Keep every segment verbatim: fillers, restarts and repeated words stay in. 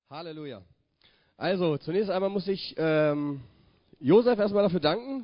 Halleluja. Also, zunächst einmal muss ich ähm, Josef erstmal dafür danken.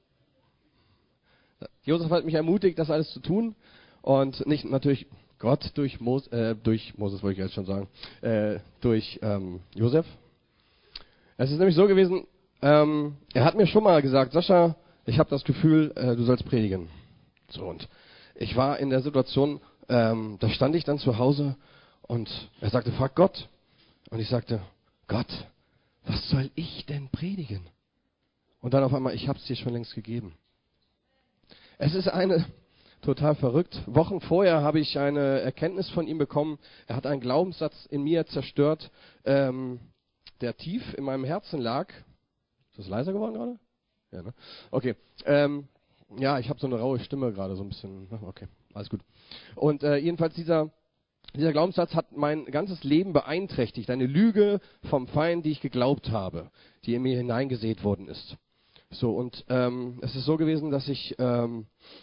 Josef hat mich ermutigt, das alles zu tun. Und nicht natürlich Gott durch, Mos äh, durch Moses, wollte ich jetzt schon sagen, äh, durch ähm, Josef. Es ist nämlich so gewesen, ähm, er hat mir schon mal gesagt, Sascha, ich habe das Gefühl, äh, du sollst predigen. So, und ich war in der Situation, ähm, da stand ich dann zu Hause und er sagte, frag Gott. Und ich sagte, Gott, was soll ich denn predigen? Und dann auf einmal, ich habe es dir schon längst gegeben. Es ist eine, total verrückt. Wochen vorher habe ich eine Erkenntnis von ihm bekommen. Er hat einen Glaubenssatz in mir zerstört, ähm, der tief in meinem Herzen lag. Ist das leiser geworden gerade? Ja, ne? Okay. Ähm, ja, ich habe so eine raue Stimme gerade, so ein bisschen. Okay, alles gut. Und äh, jedenfalls dieser... Dieser Glaubenssatz hat mein ganzes Leben beeinträchtigt. Eine Lüge vom Feind, die ich geglaubt habe, die in mir hineingesät worden ist. So, und ähm, es ist so gewesen, dass ich, ähm,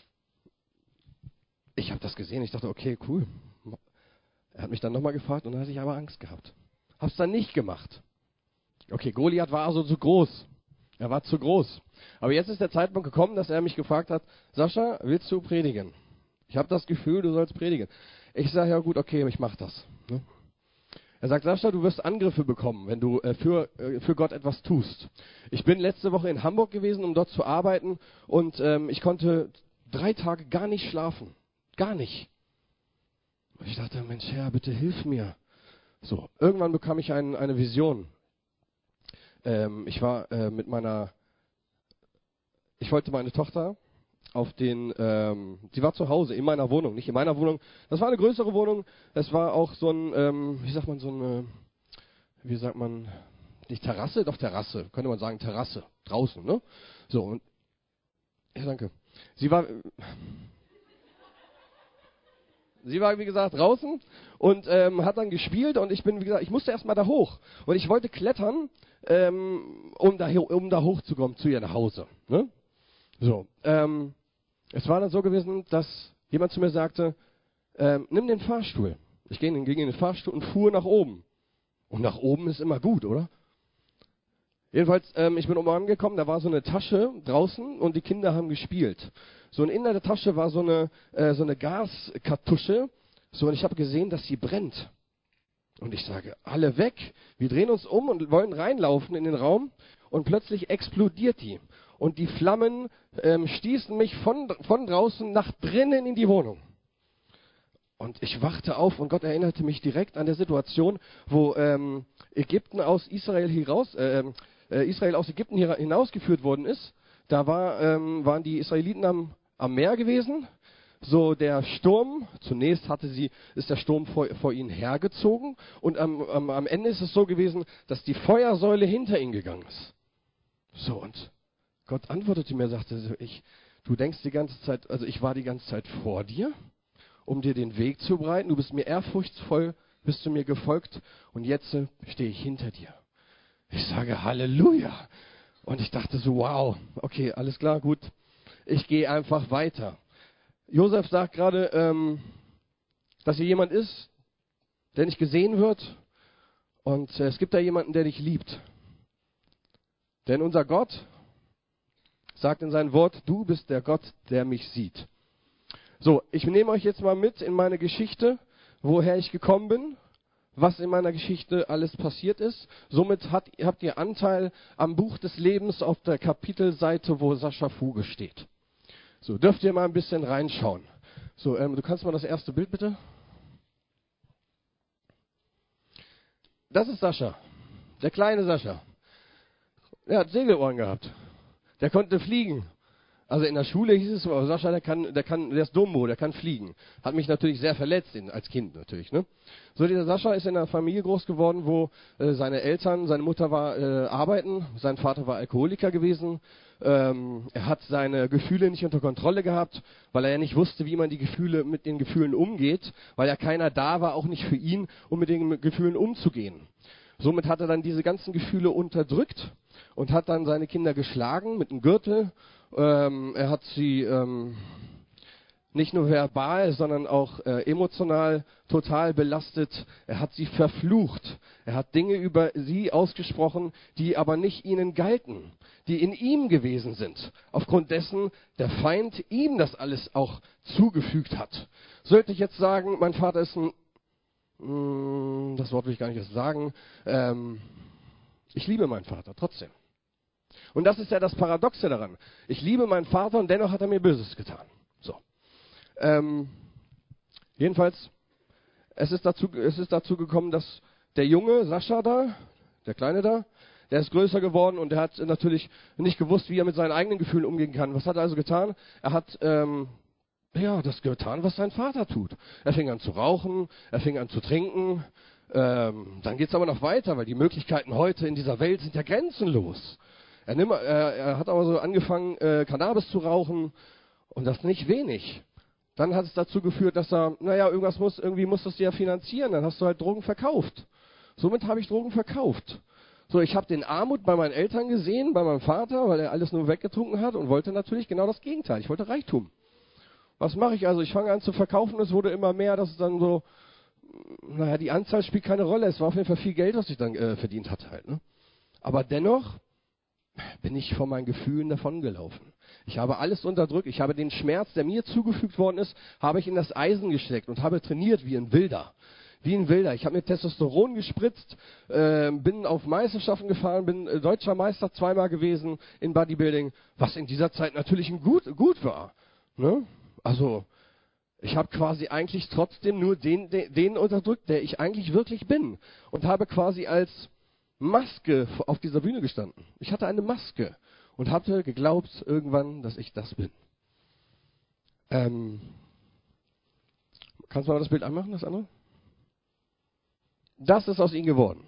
ich habe das gesehen, ich dachte, okay, cool. Er hat mich dann nochmal gefragt und dann hatte ich aber Angst gehabt. Hab's dann nicht gemacht. Okay, Goliath war also zu groß. Er war zu groß. Aber jetzt ist der Zeitpunkt gekommen, dass er mich gefragt hat, Sascha, willst du predigen? Ich habe das Gefühl, du sollst predigen. Ich sage, ja gut, okay, ich mache das. Ne? Er sagt, Sascha, du wirst Angriffe bekommen, wenn du äh, für, äh, für Gott etwas tust. Ich bin letzte Woche in Hamburg gewesen, um dort zu arbeiten und ähm, ich konnte drei Tage gar nicht schlafen. Gar nicht. Und ich dachte, Mensch, Herr, bitte hilf mir. So, irgendwann bekam ich ein, eine Vision. Ähm, ich war äh, mit meiner, ich wollte meine Tochter auf den, ähm, sie war zu Hause, in meiner Wohnung, nicht in meiner Wohnung. Das war eine größere Wohnung. Es war auch so ein, ähm, wie sagt man, so eine, wie sagt man, nicht Terrasse, doch Terrasse, könnte man sagen Terrasse, draußen, ne? So, und, ja, danke. Sie war, sie war, wie gesagt, draußen und ähm, hat dann gespielt und ich bin, wie gesagt, ich musste erstmal da hoch. Und ich wollte klettern, ähm, um, da, um da hochzukommen, zu ihr nach Hause, ne? So, ähm, es war dann so gewesen, dass jemand zu mir sagte, ähm, nimm den Fahrstuhl. Ich ging in den Fahrstuhl und fuhr nach oben. Und nach oben ist immer gut, oder? Jedenfalls, ähm, ich bin oben angekommen, da war so eine Tasche draußen und die Kinder haben gespielt. So, und in der Tasche war so eine, äh, so eine Gaskartusche. So, und ich habe gesehen, dass sie brennt. Und ich sage, alle weg. Wir drehen uns um und wollen reinlaufen in den Raum. Und plötzlich explodiert die. Und die Flammen ähm, stießen mich von, von draußen nach drinnen in die Wohnung. Und ich wachte auf und Gott erinnerte mich direkt an der Situation, wo ähm, Ägypten aus Israel heraus, äh, äh, Israel aus Ägypten hier, hinausgeführt worden ist. Da war, ähm, waren die Israeliten am, am Meer gewesen. So, der Sturm, zunächst hatte sie, ist der Sturm vor, vor ihnen hergezogen. Und am, am, am Ende ist es so gewesen, dass die Feuersäule hinter ihnen gegangen ist. So, und Gott antwortete mir, sagte, ich, du denkst die ganze Zeit, also ich war die ganze Zeit vor dir, um dir den Weg zu bereiten. Du bist mir ehrfurchtsvoll, bist du mir gefolgt und jetzt äh, stehe ich hinter dir. Ich sage Halleluja. Und ich dachte so, wow, okay, alles klar, gut. Ich gehe einfach weiter. Josef sagt gerade, ähm, dass hier jemand ist, der nicht gesehen wird. Und äh, es gibt da jemanden, der dich liebt. Denn unser Gott sagt in sein Wort, du bist der Gott, der mich sieht. So, ich nehme euch jetzt mal mit in meine Geschichte, woher ich gekommen bin, was in meiner Geschichte alles passiert ist. Somit hat, habt ihr Anteil am Buch des Lebens auf der Kapitelseite, wo Sascha Fuge steht. So, dürft ihr mal ein bisschen reinschauen. So, ähm, du kannst mal das erste Bild bitte. Das ist Sascha, der kleine Sascha. Er hat Segelohren gehabt. Der konnte fliegen. Also in der Schule hieß es, oh, Sascha, der kann, der kann, der ist Dumbo, der kann fliegen. Hat mich natürlich sehr verletzt, in, als Kind natürlich, ne? So, dieser Sascha ist in einer Familie groß geworden, wo äh, seine Eltern, seine Mutter war äh, arbeiten, sein Vater war Alkoholiker gewesen. Ähm, er hat seine Gefühle nicht unter Kontrolle gehabt, weil er ja nicht wusste, wie man die Gefühle, mit den Gefühlen umgeht, weil ja keiner da war, auch nicht für ihn, um mit den Gefühlen umzugehen. Somit hat er dann diese ganzen Gefühle unterdrückt und hat dann seine Kinder geschlagen mit einem Gürtel. Ähm, er hat sie, ähm, nicht nur verbal, sondern auch äh, emotional total belastet. Er hat sie verflucht. Er hat Dinge über sie ausgesprochen, die aber nicht ihnen galten, die in ihm gewesen sind, aufgrund dessen der Feind ihm das alles auch zugefügt hat. Sollte ich jetzt sagen, mein Vater ist ein, mh, das Wort will ich gar nicht erst sagen, ähm, ich liebe meinen Vater trotzdem. Und das ist ja das Paradoxe daran. Ich liebe meinen Vater und dennoch hat er mir Böses getan. So. Ähm, jedenfalls, es ist, dazu, es ist dazu gekommen, dass der Junge, Sascha da, der Kleine da, der ist größer geworden und der hat natürlich nicht gewusst, wie er mit seinen eigenen Gefühlen umgehen kann. Was hat er also getan? Er hat ähm, ja das getan, was sein Vater tut. Er fing an zu rauchen, er fing an zu trinken. Ähm, dann geht es aber noch weiter, weil die Möglichkeiten heute in dieser Welt sind ja grenzenlos. Er, nimm, er, er hat aber so angefangen, äh, Cannabis zu rauchen und das nicht wenig. Dann hat es dazu geführt, dass er, naja, irgendwas muss, irgendwie muss das ja finanzieren. Dann hast du halt Drogen verkauft. Somit habe ich Drogen verkauft. So, ich habe den Armut bei meinen Eltern gesehen, bei meinem Vater, weil er alles nur weggetrunken hat und wollte natürlich genau das Gegenteil. Ich wollte Reichtum. Was mache ich also? Ich fange an zu verkaufen. Es wurde immer mehr, dass es dann so, naja, die Anzahl spielt keine Rolle. Es war auf jeden Fall viel Geld, was ich dann äh, verdient hatte halt. Ne? Aber dennoch bin ich von meinen Gefühlen davongelaufen. Ich habe alles unterdrückt. Ich habe den Schmerz, der mir zugefügt worden ist, habe ich in das Eisen gesteckt und habe trainiert wie ein Wilder. Wie ein Wilder. Ich habe mir Testosteron gespritzt, äh, bin auf Meisterschaften gefahren, bin äh, deutscher Meister zweimal gewesen in Bodybuilding, was in dieser Zeit natürlich ein gut, gut war. Ne? Also, ich habe quasi eigentlich trotzdem nur den, den, den unterdrückt, der ich eigentlich wirklich bin. Und habe quasi als Maske auf dieser Bühne gestanden. Ich hatte eine Maske und hatte geglaubt irgendwann, dass ich das bin. Ähm, kannst du mal das Bild anmachen, das andere? Das ist aus ihm geworden.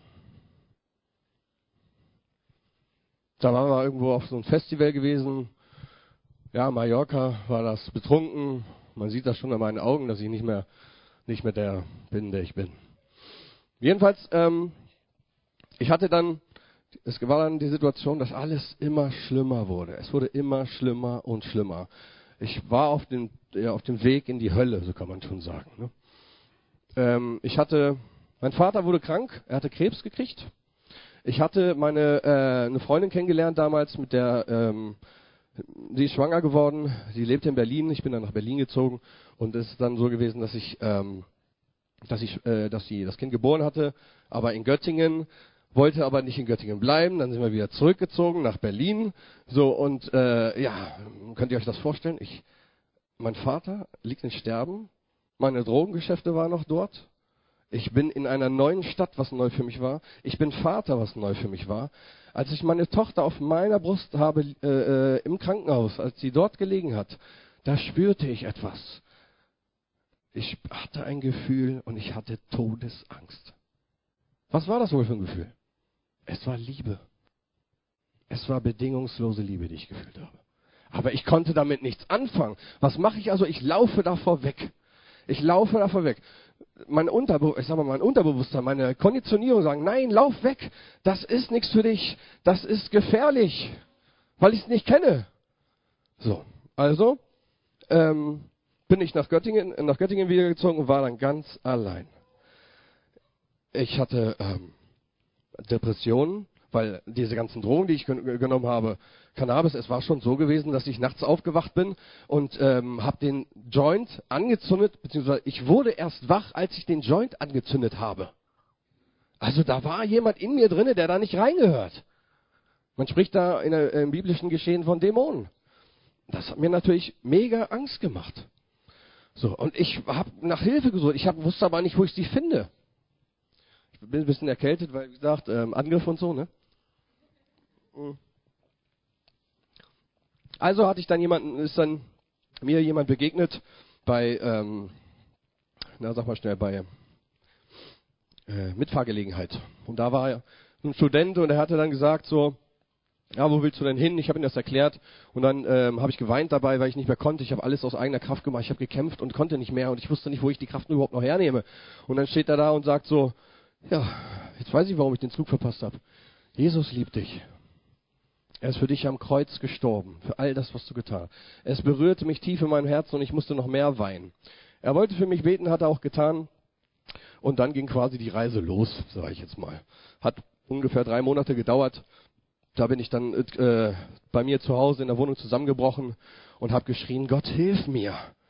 Da waren wir irgendwo auf so einem Festival gewesen. Ja, Mallorca war das, betrunken. Man sieht das schon an meinen Augen, dass ich nicht mehr, nicht mehr der bin, der ich bin. Jedenfalls, ähm, ich hatte dann, es war dann die Situation, dass alles immer schlimmer wurde. Es wurde immer schlimmer und schlimmer. Ich war auf dem, ja, auf dem Weg in die Hölle, so kann man schon sagen. Ne? Ähm, ich hatte, mein Vater wurde krank, er hatte Krebs gekriegt. Ich hatte meine äh, eine Freundin kennengelernt damals, mit der ähm, sie ist schwanger geworden. Sie lebte in Berlin. Ich bin dann nach Berlin gezogen und es ist dann so gewesen, dass ich, ähm, dass ich, äh, dass sie das Kind geboren hatte, aber in Göttingen. Wollte aber nicht in Göttingen bleiben, dann sind wir wieder zurückgezogen nach Berlin. So, und äh, ja, könnt ihr euch das vorstellen? Ich, mein Vater liegt im Sterben, meine Drogengeschäfte waren noch dort. Ich bin in einer neuen Stadt, was neu für mich war. Ich bin Vater, was neu für mich war. Als ich meine Tochter auf meiner Brust habe äh, äh, im Krankenhaus, als sie dort gelegen hat, da spürte ich etwas. Ich hatte ein Gefühl und ich hatte Todesangst. Was war das wohl für ein Gefühl? Es war Liebe. Es war bedingungslose Liebe, die ich gefühlt habe. Aber ich konnte damit nichts anfangen. Was mache ich also? Ich laufe davor weg. Ich laufe davor weg. Mein, Unterbe- ich sag mal, mein Unterbewusstsein, meine Konditionierung sagen, nein, lauf weg. Das ist nichts für dich. Das ist gefährlich, weil ich es nicht kenne. So, also ähm, bin ich nach Göttingen, nach Göttingen wiedergezogen und war dann ganz allein. Ich hatte ähm, Depressionen, weil diese ganzen Drogen, die ich gen- genommen habe, Cannabis, es war schon so gewesen, dass ich nachts aufgewacht bin und ähm, habe den Joint angezündet, beziehungsweise ich wurde erst wach, als ich den Joint angezündet habe. Also da war jemand in mir drinne, der da nicht reingehört. Man spricht da in der, im biblischen Geschehen von Dämonen. Das hat mir natürlich mega Angst gemacht. So, und ich habe nach Hilfe gesucht. Ich hab, wusste aber nicht, wo ich sie finde. Ich bin ein bisschen erkältet, weil, wie gesagt, ähm, Angriff und so, ne? Also hatte ich dann jemanden, ist dann mir jemand begegnet bei, ähm, na sag mal schnell, bei äh, Mitfahrgelegenheit. Und da war ein Student und er hatte dann gesagt so, ja, wo willst du denn hin? Ich habe ihm das erklärt und dann ähm, habe ich geweint dabei, weil ich nicht mehr konnte. Ich habe alles aus eigener Kraft gemacht. Ich habe gekämpft und konnte nicht mehr und ich wusste nicht, wo ich die Kraft überhaupt noch hernehme. Und dann steht er da und sagt so, ja, jetzt weiß ich, warum ich den Zug verpasst habe. Jesus liebt dich. Er ist für dich am Kreuz gestorben, für all das, was du getan hast. Es berührte mich tief in meinem Herzen und ich musste noch mehr weinen. Er wollte für mich beten, hat er auch getan. Und dann ging quasi die Reise los, sage ich jetzt mal. Hat ungefähr drei Monate gedauert. Da bin ich dann äh, bei mir zu Hause in der Wohnung zusammengebrochen und habe geschrien, Gott, hilf mir.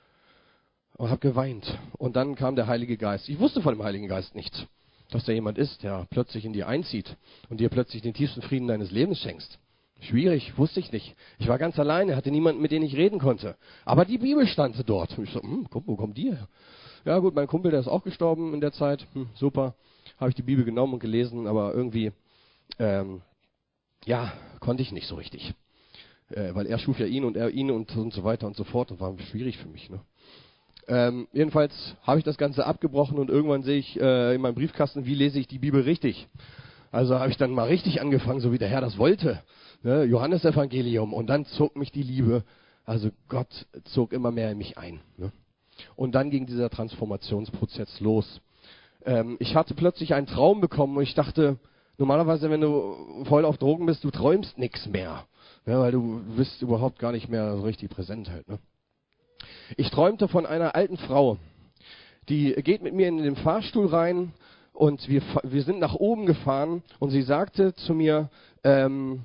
Und habe geweint. Und dann kam der Heilige Geist. Ich wusste von dem Heiligen Geist nichts, dass da jemand ist, der plötzlich in dir einzieht und dir plötzlich den tiefsten Frieden deines Lebens schenkst. Schwierig, wusste ich nicht. Ich war ganz alleine, hatte niemanden, mit dem ich reden konnte. Aber die Bibel stand dort. Und ich so, hm, komm, wo kommt die her? Ja gut, mein Kumpel, der ist auch gestorben in der Zeit. Hm, super, habe ich die Bibel genommen und gelesen, aber irgendwie, ähm, ja, konnte ich nicht so richtig. Äh, weil er schuf ja ihn und er ihn und, und so weiter und so fort. Das war schwierig für mich, ne? Ähm, jedenfalls habe ich das Ganze abgebrochen und irgendwann sehe ich äh, in meinem Briefkasten, wie lese ich die Bibel richtig. Also habe ich dann mal richtig angefangen, so wie der Herr das wollte. Ne? Johannesevangelium. Und dann zog mich die Liebe, also Gott zog immer mehr in mich ein. Ne? Und dann ging dieser Transformationsprozess los. Ähm, ich hatte plötzlich einen Traum bekommen und ich dachte, normalerweise, wenn du voll auf Drogen bist, du träumst nichts mehr. Ja, weil du bist überhaupt gar nicht mehr so richtig präsent halt. Ne? Ich träumte von einer alten Frau, die geht mit mir in den Fahrstuhl rein und wir, wir sind nach oben gefahren und sie sagte zu mir, ähm,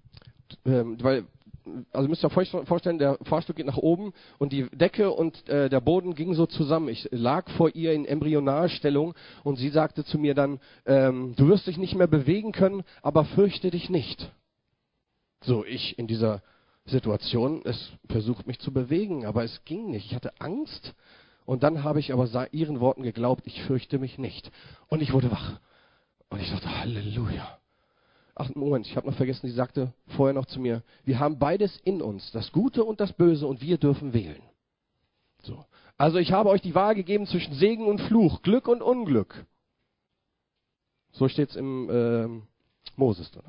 ähm, weil, also müsst ihr euch vorstellen, der Fahrstuhl geht nach oben und die Decke und äh, der Boden gingen so zusammen. Ich lag vor ihr in Embryonalstellung und sie sagte zu mir dann, ähm, du wirst dich nicht mehr bewegen können, aber fürchte dich nicht. So, ich in dieser Situation, es versucht mich zu bewegen, aber es ging nicht. Ich hatte Angst und dann habe ich aber ihren Worten geglaubt, ich fürchte mich nicht. Und ich wurde wach. Und ich dachte, Halleluja. Ach, Moment, ich habe noch vergessen, sie sagte vorher noch zu mir, wir haben beides in uns, das Gute und das Böse und wir dürfen wählen. So. Also ich habe euch die Wahl gegeben zwischen Segen und Fluch, Glück und Unglück. So steht es im äh, Moses drin.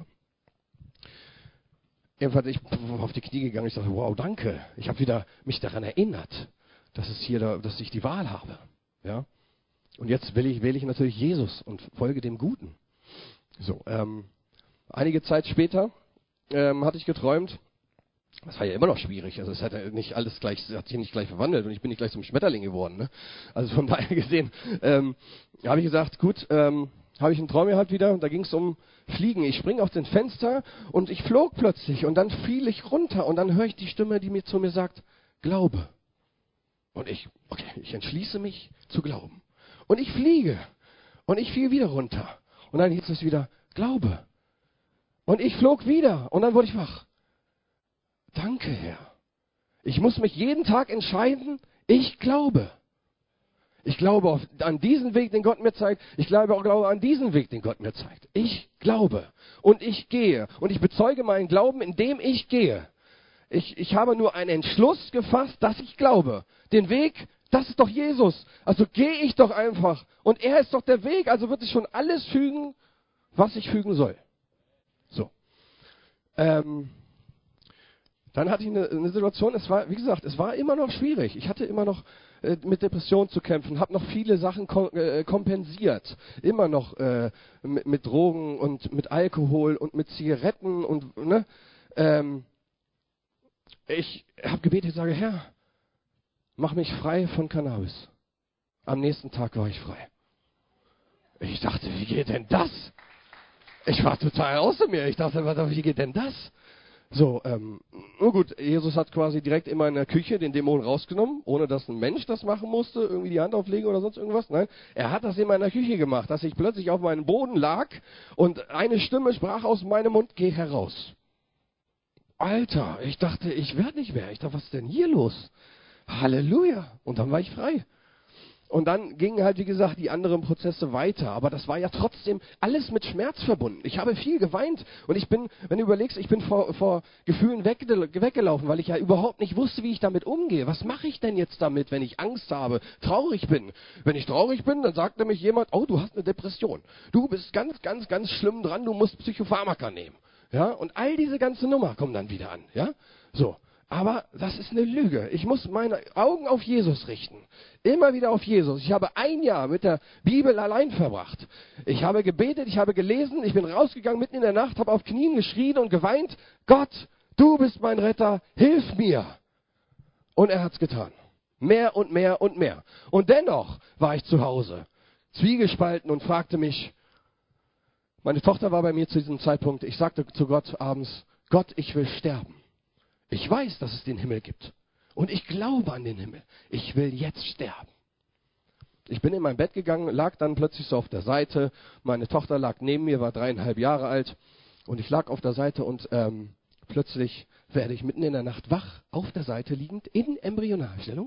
Jedenfalls ich bin auf die Knie gegangen, ich dachte, wow, danke. Ich habe wieder mich daran erinnert, dass es hier, da, dass ich die Wahl habe. Ja? Und jetzt wähle ich, wähle ich natürlich Jesus und folge dem Guten. So, ähm, einige Zeit später ähm, hatte ich geträumt, das war ja immer noch schwierig, also es hat ja nicht alles gleich, hat sich nicht gleich verwandelt und ich bin nicht gleich zum Schmetterling geworden. Ne? Also von daher gesehen, ähm, habe ich gesagt, gut, ähm, habe ich einen Traum gehabt wieder und da ging es um Fliegen. Ich springe auf den Fenster und ich flog plötzlich und dann fiel ich runter und dann höre ich die Stimme, die mir zu mir sagt, Glaube. Und ich, okay, ich entschließe mich zu glauben. Und ich fliege und ich fiel wieder runter und dann hieß es wieder, Glaube. Und ich flog wieder und dann wurde ich wach. Danke, Herr. Ich muss mich jeden Tag entscheiden, ich glaube. Ich glaube auf, an diesen Weg, den Gott mir zeigt. Ich glaube auch glaube an diesen Weg, den Gott mir zeigt. Ich glaube und ich gehe. Und ich bezeuge meinen Glauben, indem ich gehe. Ich, ich habe nur einen Entschluss gefasst, dass ich glaube. Den Weg, das ist doch Jesus. Also gehe ich doch einfach. Und er ist doch der Weg. Also wird sich schon alles fügen, was ich fügen soll. So. Ähm... Dann hatte ich eine, eine Situation, es war, wie gesagt, es war immer noch schwierig. Ich hatte immer noch äh, mit Depressionen zu kämpfen, habe noch viele Sachen kom äh, kompensiert. Immer noch äh, mit, mit Drogen und mit Alkohol und mit Zigaretten und, ne. Ähm, ich habe gebetet, ich sage, Herr, mach mich frei von Cannabis. Am nächsten Tag war ich frei. Ich dachte, wie geht denn das? Ich war total außer mir. Ich dachte, wie geht denn das? So, ähm, nur gut, Jesus hat quasi direkt in meiner Küche den Dämon rausgenommen, ohne dass ein Mensch das machen musste, irgendwie die Hand auflegen oder sonst irgendwas. Nein, er hat das in meiner Küche gemacht, dass ich plötzlich auf meinem Boden lag und eine Stimme sprach aus meinem Mund, geh heraus. Alter, ich dachte, ich werde nicht mehr. Ich dachte, was ist denn hier los? Halleluja. Und dann war ich frei. Und dann gingen halt, wie gesagt, die anderen Prozesse weiter. Aber das war ja trotzdem alles mit Schmerz verbunden. Ich habe viel geweint. Und ich bin, wenn du überlegst, ich bin vor, vor Gefühlen weg, weggelaufen, weil ich ja überhaupt nicht wusste, wie ich damit umgehe. Was mache ich denn jetzt damit, wenn ich Angst habe, traurig bin? Wenn ich traurig bin, dann sagt nämlich jemand, oh, du hast eine Depression. Du bist ganz, ganz, ganz schlimm dran, du musst Psychopharmaka nehmen. Ja, und all diese ganze Nummer kommen dann wieder an. Ja, so. Aber das ist eine Lüge. Ich muss meine Augen auf Jesus richten. Immer wieder auf Jesus. Ich habe ein Jahr mit der Bibel allein verbracht. Ich habe gebetet, ich habe gelesen, ich bin rausgegangen mitten in der Nacht, habe auf Knien geschrien und geweint. Gott, du bist mein Retter, hilf mir. Und er hat's getan. Mehr und mehr und mehr. Und dennoch war ich zu Hause, zwiegespalten und fragte mich, meine Tochter war bei mir zu diesem Zeitpunkt, ich sagte zu Gott abends, Gott, ich will sterben. Ich weiß, dass es den Himmel gibt. Und ich glaube an den Himmel. Ich will jetzt sterben. Ich bin in mein Bett gegangen, lag dann plötzlich so auf der Seite. Meine Tochter lag neben mir, war dreieinhalb Jahre alt. Und ich lag auf der Seite und ähm, plötzlich werde ich mitten in der Nacht wach, auf der Seite liegend, in Embryonalstellung.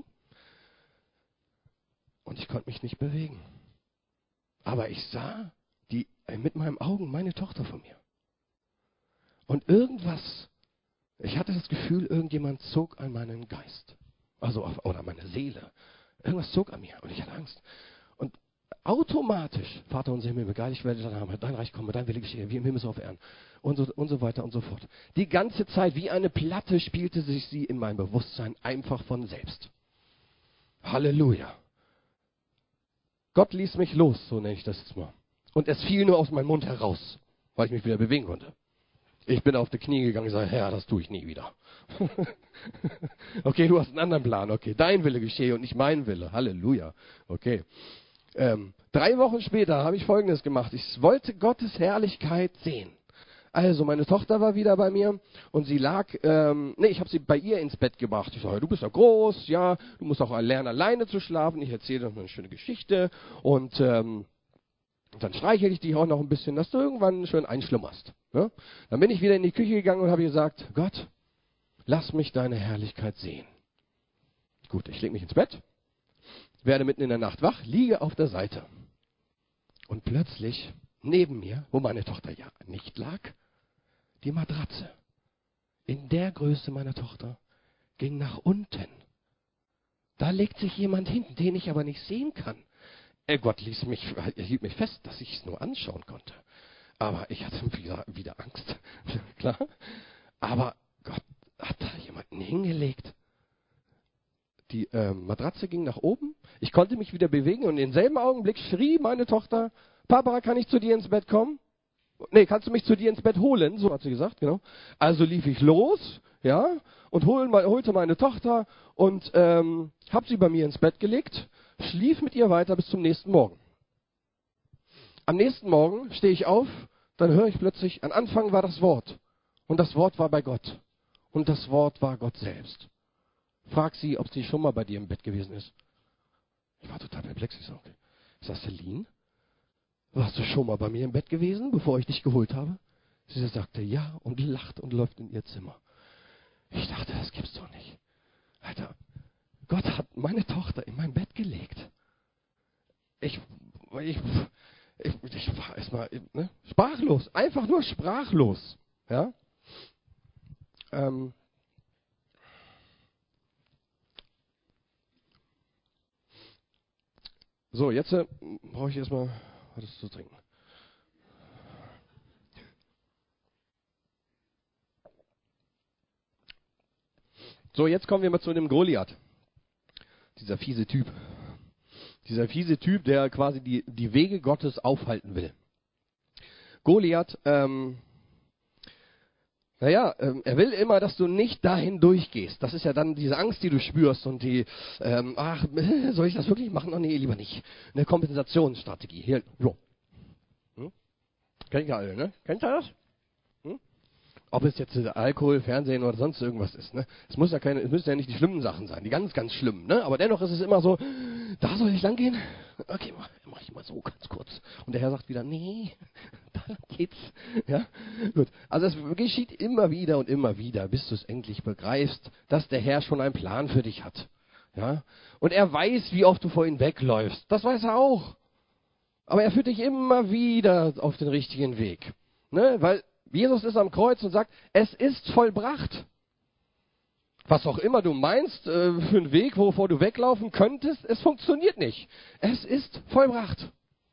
Und ich konnte mich nicht bewegen. Aber ich sah die, äh, mit meinen Augen meine Tochter vor mir. Und irgendwas... Ich hatte das Gefühl, irgendjemand zog an meinen Geist. Also auf, oder meine Seele. Irgendwas zog an mir und ich hatte Angst. Und automatisch, Vater unser Himmel, begeiligt werde dein Name, dein Reich komme, dein Wille geschehe, wie im Himmel so auf Erden. Und so, und so weiter und so fort. Die ganze Zeit, wie eine Platte, spielte sich sie in mein Bewusstsein einfach von selbst. Halleluja. Gott ließ mich los, so nenne ich das jetzt mal. Und es fiel nur aus meinem Mund heraus, weil ich mich wieder bewegen konnte. Ich bin auf die Knie gegangen und sage, Herr, das tue ich nie wieder. Okay, du hast einen anderen Plan. Okay, dein Wille geschehe und nicht mein Wille. Halleluja. Okay. Ähm, drei Wochen später habe ich Folgendes gemacht. Ich wollte Gottes Herrlichkeit sehen. Also, meine Tochter war wieder bei mir und sie lag, ähm, nee, ich habe sie bei ihr ins Bett gebracht. Ich sage, du bist ja groß, ja, du musst auch lernen, alleine zu schlafen. Ich erzähle noch eine schöne Geschichte und ähm, Und dann streichel ich dich auch noch ein bisschen, dass du irgendwann schön einschlummerst. Ne? Dann bin ich wieder in die Küche gegangen und habe gesagt, Gott, lass mich deine Herrlichkeit sehen. Gut, ich lege mich ins Bett, werde mitten in der Nacht wach, liege auf der Seite. Und plötzlich neben mir, wo meine Tochter ja nicht lag, die Matratze in der Größe meiner Tochter ging nach unten. Da legt sich jemand hin, den ich aber nicht sehen kann. Äh, Gott ließ mich, er hielt mich fest, dass ich es nur anschauen konnte. Aber ich hatte wieder, wieder Angst. Klar. Aber Gott hat da jemanden hingelegt. Die ähm, Matratze ging nach oben. Ich konnte mich wieder bewegen und im selben Augenblick schrie meine Tochter, Papa, kann ich zu dir ins Bett kommen? Nee, kannst du mich zu dir ins Bett holen? So hat sie gesagt, genau. Also lief ich los, ja, und hol, holte meine Tochter und ähm, habe sie bei mir ins Bett gelegt, schlief mit ihr weiter bis zum nächsten Morgen. Am nächsten Morgen stehe ich auf, dann höre ich plötzlich, am Anfang war das Wort. Und das Wort war bei Gott. Und das Wort war Gott selbst. Frag sie, ob sie schon mal bei dir im Bett gewesen ist. Ich war total perplex. Ich sage, okay. Ist das Celine? Warst du schon mal bei mir im Bett gewesen, bevor ich dich geholt habe? Sie sagte ja und lacht und läuft in ihr Zimmer. Ich dachte, das gibt's doch nicht. Alter, Gott hat meine Tochter in mein Bett gelegt. Ich, ich, ich, ich war erstmal ne, sprachlos, einfach nur sprachlos. Ja. Ähm, so, jetzt äh, brauche ich erstmal was zu trinken. So, jetzt kommen wir mal zu dem Goliath. Dieser fiese Typ. Dieser fiese Typ, der quasi die, die Wege Gottes aufhalten will. Goliath, ähm, naja, ähm, er will immer, dass du nicht dahin durchgehst. Das ist ja dann diese Angst, die du spürst und die, ähm, ach, soll ich das wirklich machen? Oh nee, lieber nicht. Eine Kompensationsstrategie. Hier, so. Hm? Kennt ihr alle, ne? Kennt ihr das? Hm? Ob es jetzt Alkohol, Fernsehen oder sonst irgendwas ist. Ne? Es muss ja keine, es müssen ja nicht die schlimmen Sachen sein, die ganz, ganz schlimmen. Ne? Aber dennoch ist es immer so, da soll ich lang gehen? Okay, mach, mach ich mal so ganz kurz. Und der Herr sagt wieder, nee, da geht's. Ja, gut. Also es geschieht immer wieder und immer wieder, bis du es endlich begreifst, dass der Herr schon einen Plan für dich hat. Ja? Und er weiß, wie oft du vor ihm wegläufst. Das weiß er auch. Aber er führt dich immer wieder auf den richtigen Weg. Ne? Weil Jesus ist am Kreuz und sagt, es ist vollbracht. Was auch immer du meinst, äh, für einen Weg, wovor du weglaufen könntest, es funktioniert nicht. Es ist vollbracht.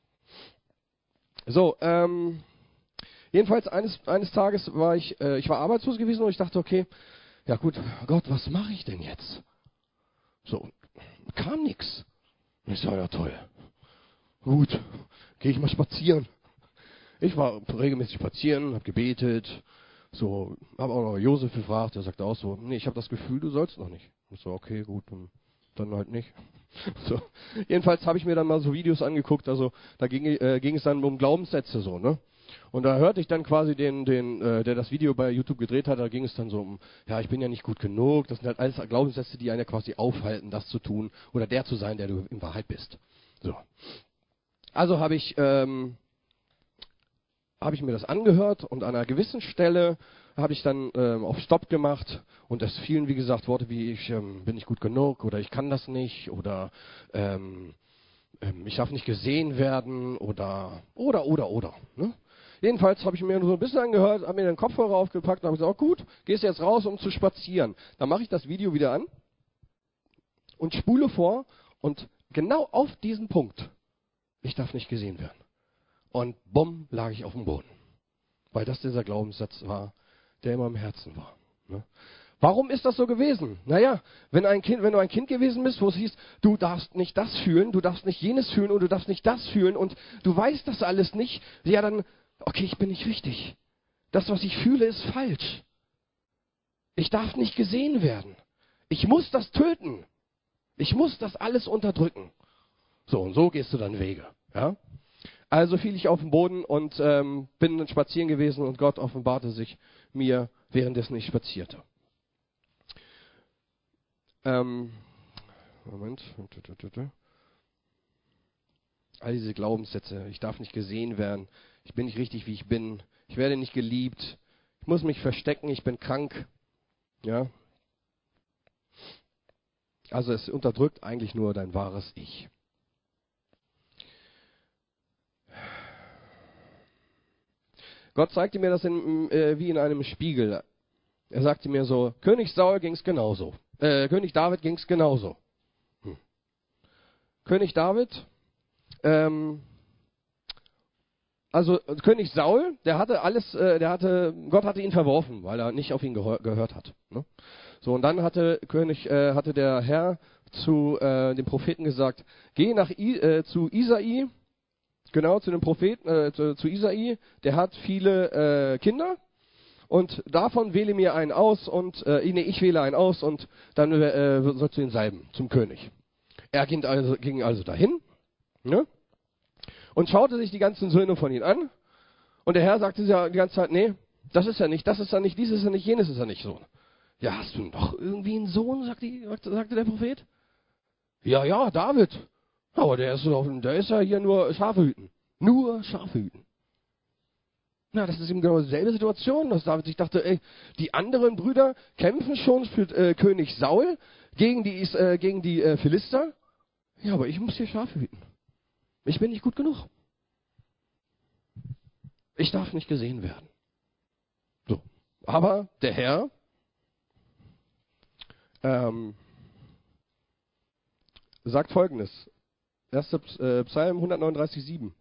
So, ähm, jedenfalls eines, eines Tages war ich, äh, ich war arbeitslos gewesen und ich dachte, okay, ja gut, Gott, was mache ich denn jetzt? So, kam nichts. Ich sage, ja toll. Gut, gehe ich mal spazieren. Ich war regelmäßig spazieren, habe gebetet, so, habe auch noch Josef gefragt, der sagte auch so, nee, ich habe das Gefühl, du sollst noch nicht. Ich so, okay, gut, dann, dann halt nicht. So. Jedenfalls habe ich mir dann mal so Videos angeguckt, also da ging, äh, ging es dann um Glaubenssätze so, ne? Und da hörte ich dann quasi den, den, äh, der das Video bei YouTube gedreht hat, da ging es dann so um, ja, ich bin ja nicht gut genug, das sind halt alles Glaubenssätze, die einen ja quasi aufhalten, das zu tun oder der zu sein, der du in Wahrheit bist. So. Also habe ich, ähm, habe ich mir das angehört und an einer gewissen Stelle habe ich dann ähm, auf Stopp gemacht und es fielen, wie gesagt, Worte wie ich ähm, bin nicht gut genug oder ich kann das nicht oder ähm, ähm, ich darf nicht gesehen werden oder oder oder oder. Ne? Jedenfalls habe ich mir so ein bisschen angehört, habe mir den Kopfhörer aufgepackt und habe gesagt, oh gut, gehst jetzt raus, um zu spazieren. Dann mache ich das Video wieder an und spule vor und genau auf diesen Punkt, ich darf nicht gesehen werden. Und bumm, lag ich auf dem Boden. Weil das dieser Glaubenssatz war, der immer im Herzen war. Ne? Warum ist das so gewesen? Naja, wenn, ein kind, wenn du ein Kind gewesen bist, wo es hieß, du darfst nicht das fühlen, du darfst nicht jenes fühlen und du darfst nicht das fühlen und du weißt das alles nicht, ja dann, okay, ich bin nicht richtig. Das, was ich fühle, ist falsch. Ich darf nicht gesehen werden. Ich muss das töten. Ich muss das alles unterdrücken. So, und so gehst du dann Wege. Ja? Also fiel ich auf den Boden und ähm, bin dann spazieren gewesen und Gott offenbarte sich mir, währenddessen ich spazierte. Ähm, Moment. All diese Glaubenssätze. Ich darf nicht gesehen werden. Ich bin nicht richtig, wie ich bin. Ich werde nicht geliebt. Ich muss mich verstecken. Ich bin krank. Ja. Also es unterdrückt eigentlich nur dein wahres Ich. Gott zeigte mir das in, äh, wie in einem Spiegel. Er sagte mir so, König Saul ging es genauso. Äh, König David ging es genauso. Hm. König David, ähm, also König Saul, der hatte alles, äh, der hatte, Gott hatte ihn verworfen, weil er nicht auf ihn gehör, gehört hat. Ne? So, und dann hatte König, äh, hatte der Herr zu äh, dem Propheten gesagt, geh nach I, äh, zu Isai, genau, zu dem Propheten, äh, zu, zu Isai, der hat viele äh, Kinder. Und davon wähle mir einen aus und äh, nee, ich wähle einen aus und dann äh, sollst du ihn salben zum König. Er ging also, ging also dahin, ne? Und schaute sich die ganzen Söhne von ihm an. Und der Herr sagte ja die ganze Zeit, nee, das ist ja nicht, das ist ja nicht, dieses ist ja nicht, jenes ist ja nicht Sohn. Ja, hast du doch irgendwie einen Sohn, sagte, die, sagte der Prophet. Ja, ja, David. Aber der ist, doch, der ist ja hier nur Schafe hüten. Nur Schafe hüten. Na, das ist eben genau dieselbe Situation, dass David sich dachte, ey, die anderen Brüder kämpfen schon für äh, König Saul gegen die, äh, gegen die äh, Philister. Ja, aber ich muss hier Schafe hüten. Ich bin nicht gut genug. Ich darf nicht gesehen werden. So. Aber der Herr ähm, sagt Folgendes. erster Äh, Psalm hundertneununddreißig, sieben.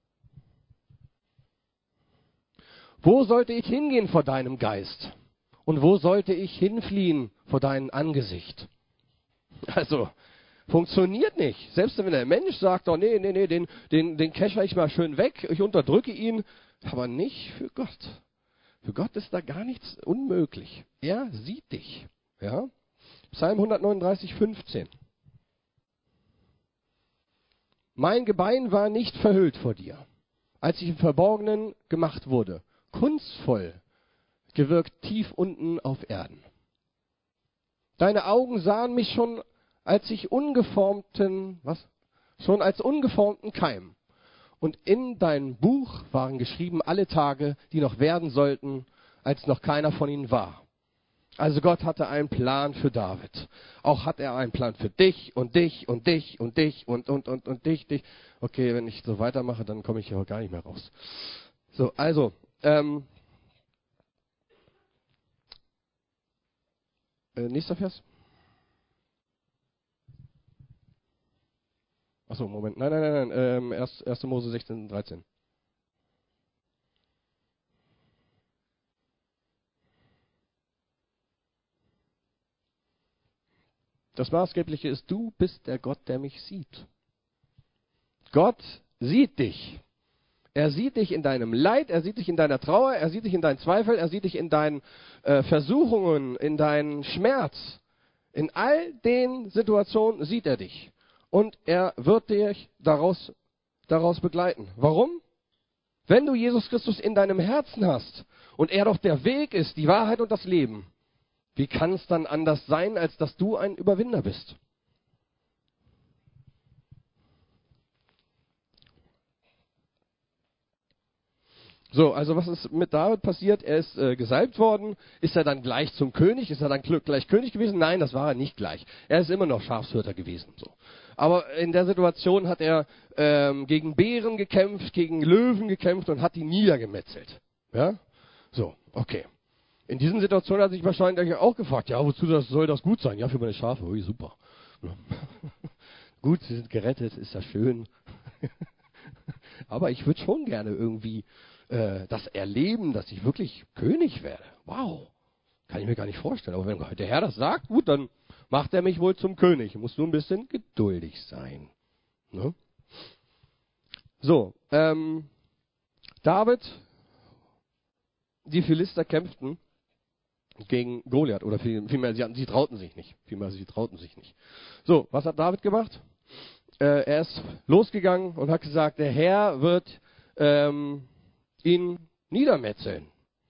Wo sollte ich hingehen vor deinem Geist? Und wo sollte ich hinfliehen vor deinem Angesicht? Also, funktioniert nicht. Selbst wenn der Mensch sagt, oh nee, nee, nee, den, den, den kescher ich mal schön weg, ich unterdrücke ihn, aber nicht für Gott. Für Gott ist da gar nichts unmöglich. Er sieht dich. Ja? Psalm hundertneununddreißig, fünfzehn. Mein Gebein war nicht verhüllt vor dir, als ich im Verborgenen gemacht wurde. Kunstvoll gewirkt tief unten auf Erden. Deine Augen sahen mich schon als ich ungeformten, was? Schon als ungeformten Keim. Und in dein Buch waren geschrieben alle Tage, die noch werden sollten, als noch keiner von ihnen war. Also Gott hatte einen Plan für David. Auch hat er einen Plan für dich und dich und dich und dich und und und und dich, dich. Okay, wenn ich so weitermache, dann komme ich hier gar nicht mehr raus. So, also, ähm, äh, nächster Vers. Achso, Moment. Nein, nein, nein, nein. Ähm, erst, erster Mose sechzehn, dreizehn. Das Maßgebliche ist, du bist der Gott, der mich sieht. Gott sieht dich. Er sieht dich in deinem Leid, er sieht dich in deiner Trauer, er sieht dich in deinen Zweifeln, er sieht dich in deinen äh, Versuchungen, in deinen Schmerz. In all den Situationen sieht er dich. Und er wird dich daraus, daraus begleiten. Warum? Wenn du Jesus Christus in deinem Herzen hast und er doch der Weg ist, die Wahrheit und das Leben, wie kann es dann anders sein, als dass du ein Überwinder bist? So, also was ist mit David passiert? Er ist äh, gesalbt worden. Ist er dann gleich zum König? Ist er dann gleich König gewesen? Nein, das war er nicht gleich. Er ist immer noch Schafshirter gewesen. So. Aber in der Situation hat er ähm, gegen Bären gekämpft, gegen Löwen gekämpft und hat die niedergemetzelt. Ja? So, okay. In diesen Situationen hat sich wahrscheinlich auch gefragt, ja, wozu das, soll das gut sein? Ja, für meine Schafe, ui, super. Gut, sie sind gerettet, ist ja schön. Aber ich würde schon gerne irgendwie äh, das erleben, dass ich wirklich König werde. Wow, kann ich mir gar nicht vorstellen. Aber wenn der Herr das sagt, gut, dann macht er mich wohl zum König. Ich muss nur ein bisschen geduldig sein. Ne? So, ähm, David, die Philister kämpften gegen Goliath, oder viel, vielmehr, sie, hatten, sie trauten sich nicht. Vielmehr, sie trauten sich nicht. So, was hat David gemacht? Äh, er ist losgegangen und hat gesagt, der Herr wird ähm, ihn niedermetzeln.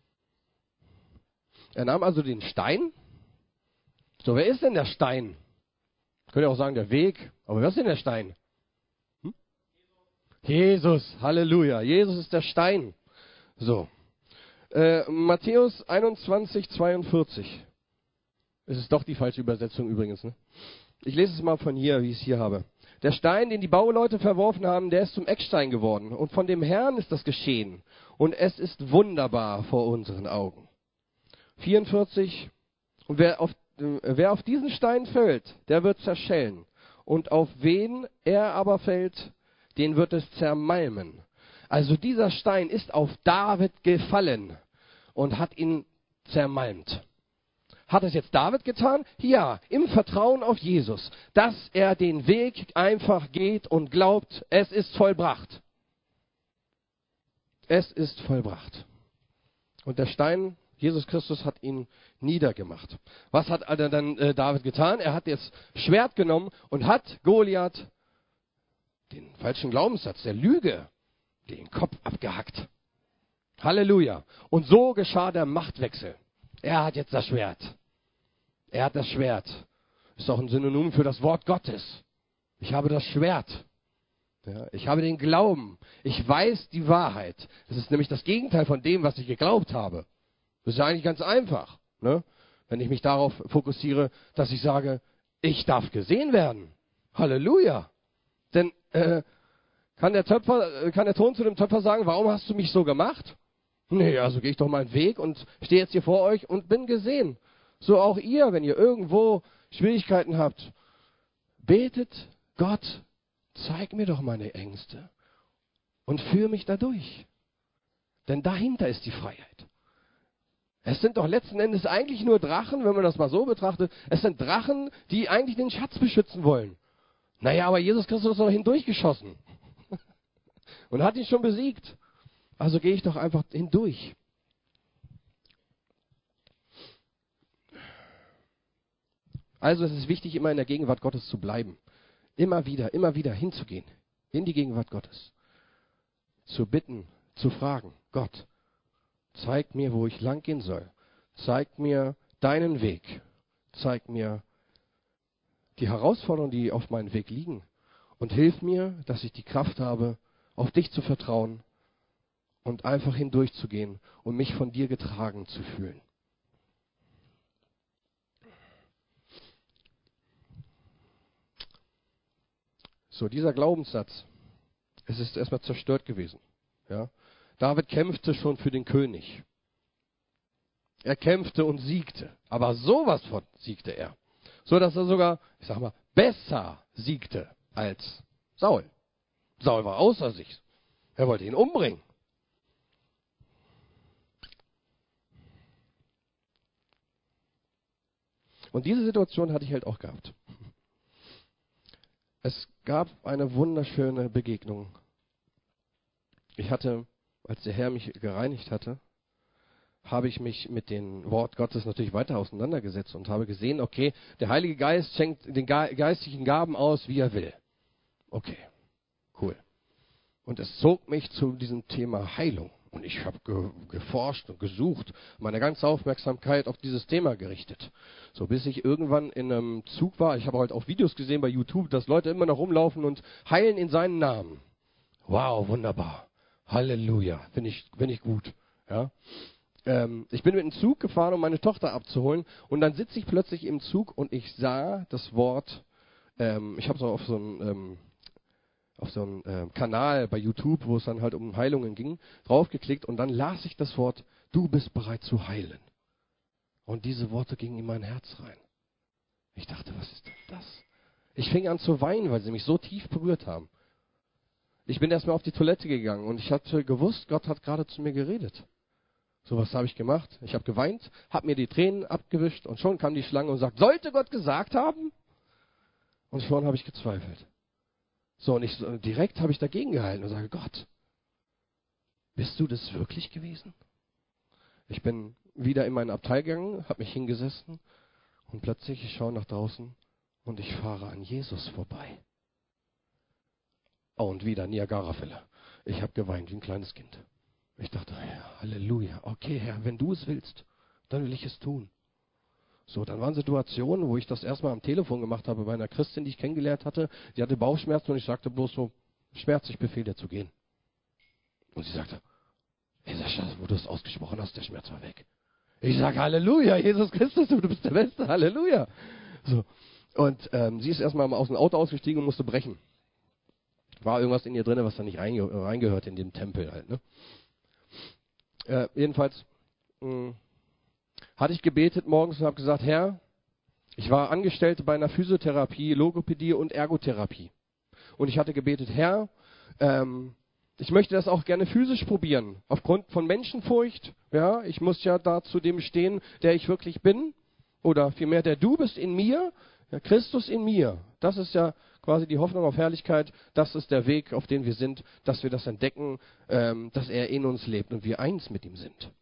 Er nahm also den Stein. So, wer ist denn der Stein? Könnt ihr auch sagen, der Weg. Aber wer ist denn der Stein? Hm? Jesus, Halleluja. Jesus ist der Stein. So. Äh, Matthäus einundzwanzig, zweiundvierzig. Es ist doch die falsche Übersetzung übrigens. Ne? Ich lese es mal von hier, wie ich es hier habe. Der Stein, den die Bauleute verworfen haben, der ist zum Eckstein geworden. Und von dem Herrn ist das geschehen. Und es ist wunderbar vor unseren Augen. vierundvierzig. Und wer auf, äh, wer auf diesen Stein fällt, der wird zerschellen. Und auf wen er aber fällt, den wird es zermalmen. Also dieser Stein ist auf David gefallen und hat ihn zermalmt. Hat es jetzt David getan? Ja, im Vertrauen auf Jesus, dass er den Weg einfach geht und glaubt, es ist vollbracht. Es ist vollbracht. Und der Stein, Jesus Christus, hat ihn niedergemacht. Was hat also dann äh, David getan? Er hat das Schwert genommen und hat Goliath den falschen Glaubenssatz, der Lüge, den Kopf abgehackt. Halleluja. Und so geschah der Machtwechsel. Er hat jetzt das Schwert. Er hat das Schwert. Ist auch ein Synonym für das Wort Gottes. Ich habe das Schwert. Ja, ich habe den Glauben. Ich weiß die Wahrheit. Das ist nämlich das Gegenteil von dem, was ich geglaubt habe. Das ist ja eigentlich ganz einfach. Ne? Wenn ich mich darauf fokussiere, dass ich sage, ich darf gesehen werden. Halleluja. Denn äh, kann der Töpfer, kann der Ton zu dem Töpfer sagen, warum hast du mich so gemacht? Nee, also gehe ich doch meinen Weg und stehe jetzt hier vor euch und bin gesehen. So auch ihr, wenn ihr irgendwo Schwierigkeiten habt, betet, Gott, zeig mir doch meine Ängste und führe mich dadurch. Denn dahinter ist die Freiheit. Es sind doch letzten Endes eigentlich nur Drachen, wenn man das mal so betrachtet. Es sind Drachen, die eigentlich den Schatz beschützen wollen. Naja, aber Jesus Christus ist doch hindurchgeschossen und hat ihn schon besiegt. Also gehe ich doch einfach hindurch. Also es ist wichtig, immer in der Gegenwart Gottes zu bleiben. Immer wieder, immer wieder hinzugehen. In die Gegenwart Gottes. Zu bitten, zu fragen. Gott, zeig mir, wo ich lang gehen soll. Zeig mir deinen Weg. Zeig mir die Herausforderungen, die auf meinem Weg liegen. Und hilf mir, dass ich die Kraft habe, auf dich zu vertrauen und einfach hindurchzugehen und mich von dir getragen zu fühlen. So, dieser Glaubenssatz, es ist erstmal zerstört gewesen. Ja? David kämpfte schon für den König. Er kämpfte und siegte, aber sowas von siegte er. So, dass er sogar, ich sag mal, besser siegte als Saul. Saul war außer sich. Er wollte ihn umbringen. Und diese Situation hatte ich halt auch gehabt. Es gab eine wunderschöne Begegnung. Ich hatte, als der Herr mich gereinigt hatte, habe ich mich mit dem Wort Gottes natürlich weiter auseinandergesetzt und habe gesehen, okay, der Heilige Geist schenkt den geistlichen Gaben aus, wie er will. Okay, cool. Und es zog mich zu diesem Thema Heilung. Und ich habe ge geforscht und gesucht, meine ganze Aufmerksamkeit auf dieses Thema gerichtet. So bis ich irgendwann in einem Zug war. Ich habe halt auch Videos gesehen bei YouTube, dass Leute immer noch rumlaufen und heilen in seinen Namen. Wow, wunderbar. Halleluja. Finde ich, finde ich gut. Ja. Ähm, ich bin mit dem Zug gefahren, um meine Tochter abzuholen. Und dann sitze ich plötzlich im Zug und ich sah das Wort, ähm, ich habe so auf so einem... Ähm, auf so einen äh, Kanal bei YouTube, wo es dann halt um Heilungen ging, draufgeklickt und dann las ich das Wort, du bist bereit zu heilen. Und diese Worte gingen in mein Herz rein. Ich dachte, was ist denn das? Ich fing an zu weinen, weil sie mich so tief berührt haben. Ich bin erstmal auf die Toilette gegangen und ich hatte gewusst, Gott hat gerade zu mir geredet. So was habe ich gemacht. Ich habe geweint, habe mir die Tränen abgewischt und schon kam die Schlange und sagt, sollte Gott gesagt haben? Und schon habe ich gezweifelt. So, und ich, direkt habe ich dagegen gehalten und sage, Gott, bist du das wirklich gewesen? Ich bin wieder in meinen Abteil gegangen, habe mich hingesessen und plötzlich, ich schaue nach draußen und ich fahre an Jesus vorbei. Oh, und wieder Niagarafälle. Ich habe geweint wie ein kleines Kind. Ich dachte, ja, Halleluja, okay Herr, wenn du es willst, dann will ich es tun. So, dann waren Situationen, wo ich das erstmal am Telefon gemacht habe bei einer Christin, die ich kennengelernt hatte. Die hatte Bauchschmerzen und ich sagte bloß so, Schmerz, ich befehle dir zu gehen. Und sie sagte, hey Sascha, wo du es ausgesprochen hast, der Schmerz war weg. Ich sage, Halleluja, Jesus Christus, du bist der Beste, Halleluja. So, und ähm, sie ist erstmal aus dem Auto ausgestiegen und musste brechen. War irgendwas in ihr drin, was da nicht reinge reingehört in dem Tempel halt. Ne? Äh, jedenfalls... Mh, hatte ich gebetet morgens und habe gesagt, Herr, ich war Angestellte bei einer Physiotherapie, Logopädie und Ergotherapie. Und ich hatte gebetet, Herr, ähm, ich möchte das auch gerne physisch probieren. Aufgrund von Menschenfurcht, ja, ich muss ja da zu dem stehen, der ich wirklich bin. Oder vielmehr, der du bist in mir, ja, Christus in mir. Das ist ja quasi die Hoffnung auf Herrlichkeit. Das ist der Weg, auf den wir sind, dass wir das entdecken, ähm, dass er in uns lebt und wir eins mit ihm sind.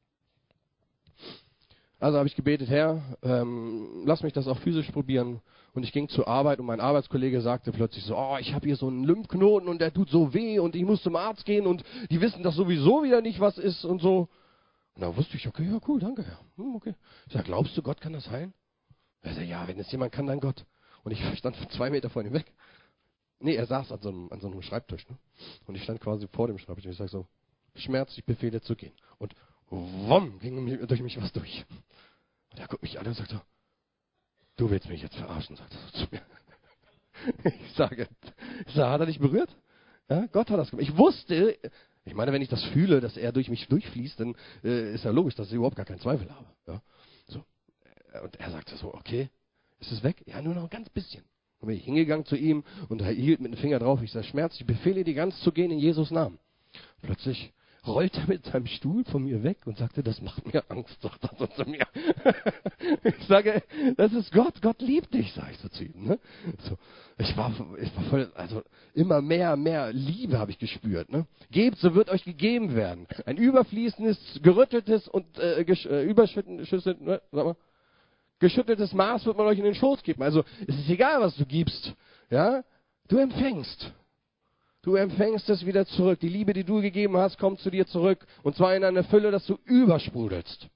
Also habe ich gebetet, Herr, ähm, lass mich das auch physisch probieren. Und ich ging zur Arbeit und mein Arbeitskollege sagte plötzlich so, oh, ich habe hier so einen Lymphknoten und der tut so weh und ich muss zum Arzt gehen und die wissen das sowieso wieder nicht, was ist und so. Und da wusste ich, okay, ja cool, danke, Herr. Hm, okay. Ich sage, glaubst du, Gott kann das heilen? Er sagt, ja, wenn es jemand kann, dann Gott. Und ich stand zwei Meter vor ihm weg. Nee, er saß an so einem, an so einem Schreibtisch. Ne? Und ich stand quasi vor dem Schreibtisch und ich sage so, Schmerz, ich befehle dir zu gehen. Und wumm, ging durch mich was durch. Und er guckt mich an und sagt so, du willst mich jetzt verarschen, sagt er so zu mir. Ich sage, ich sage, hat er dich berührt? Ja, Gott hat das gemacht. Ich wusste, ich meine, wenn ich das fühle, dass er durch mich durchfließt, dann äh, ist ja logisch, dass ich überhaupt gar keinen Zweifel habe. Ja, so. Und er sagte so, okay, ist es weg? Ja, nur noch ein ganz bisschen. Dann bin ich hingegangen zu ihm und er hielt mit dem Finger drauf. Ich sage, Schmerz, ich befehle dir ganz zu gehen in Jesus' Namen. Plötzlich rollte er mit seinem Stuhl von mir weg und sagte, das macht mir Angst, sagt er so zu mir. Ich sage, das ist Gott, Gott liebt dich, sage ich so zu ihm. Ne? So, ich war, ich war voll, also immer mehr, mehr Liebe habe ich gespürt. Ne? Gebt, so wird euch gegeben werden. Ein überfließendes, gerütteltes und äh, gesch, äh, überschüttendes, ne? Sag mal, geschütteltes Maß wird man euch in den Schoß geben. Also es ist egal, was du gibst. Ja, du empfängst. Du empfängst es wieder zurück. Die Liebe, die du gegeben hast, kommt zu dir zurück. Und zwar in einer Fülle, dass du übersprudelst.